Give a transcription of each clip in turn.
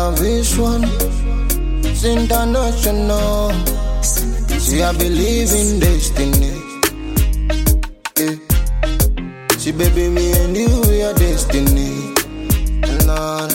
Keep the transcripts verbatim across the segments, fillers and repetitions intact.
love this one. It's international. See, I believe in destiny. Yeah. See, baby, me and you, we are destiny. Nah.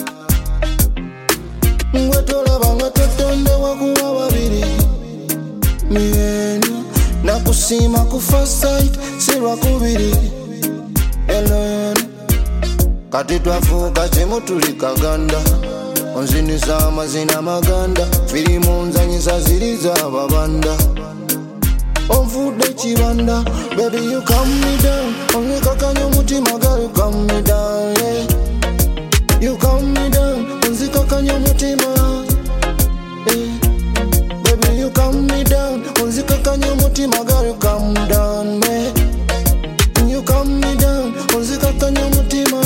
Ngwetola banga totonde wakuwa wabiri. Me and you. Nakusima ku first sight, sirwa kubiri. Hello. Kati twafuka chemu tulikaganda. Onzini sama zina maganda. Filimu nzanyisa ziliza babanda. Onfude chibanda. Baby you calm me down. Only kakanyo mutima girl you calm me down, yeah. You calm me down. Onzi kakanyo mutima, yeah. Baby you calm me down. Onzi kakanyo mutima girl you calm down, man. You calm me down. Onzi kakanyo mutima.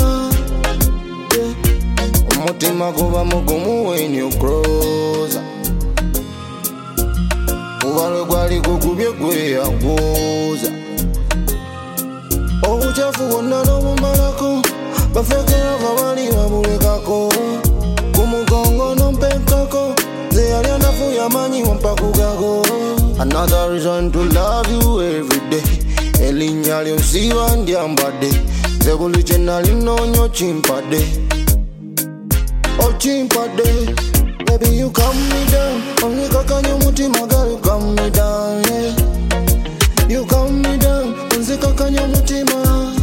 Mutima kuba mugumu when you cross. Ubalo gwali kukubye gwe yaguza. Obuchafu wonna n'obumalako. Bafekera kabali babulekako. Kumugongo n'ompekako. Ze yali anafuya amanyi wampa kugago. Another reason to love you every day. Elinnya lyo nsiba ndyambadde. Ze buli kye nali nnoonya okimpadde. Oh, chimpade, baby, you calm me down. Only kakanyo mutima girl, you calm me down, yeah. You calm me down. Only kakanyo mutima,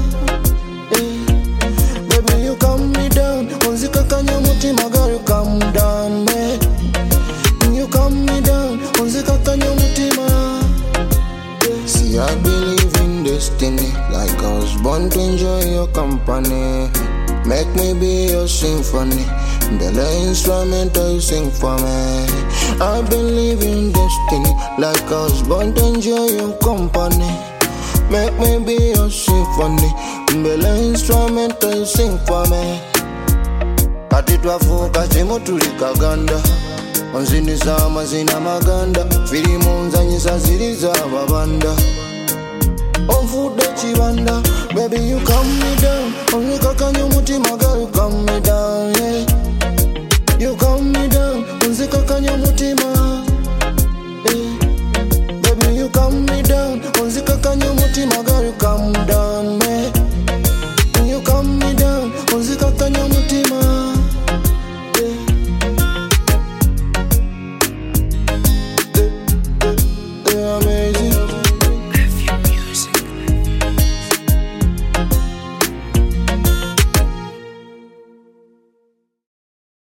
yeah. Baby, you calm me down. Only kakanyo mutima girl, you calm down, yeah. You calm me down. Only kakanyo mutima, yeah. See, I believe in destiny, like I was born to enjoy your company. Make me be your symphony. The instrumental you sing for me. I believe in destiny, like I was born to enjoy your company. Make me be your symphony. The instrumental you sing for me. Kati twafuka chemu tulikaganda. Onzini sama zina maganda. Filimu nzanyisa ziliza babanda. Onfude chibanda. Baby you calm me down. Only kakanyo mutima girl you calm me down, yeah. You calm me down. Only kakanyo mutima, yeah. Baby you calm me down. Only kakanyo mutima girl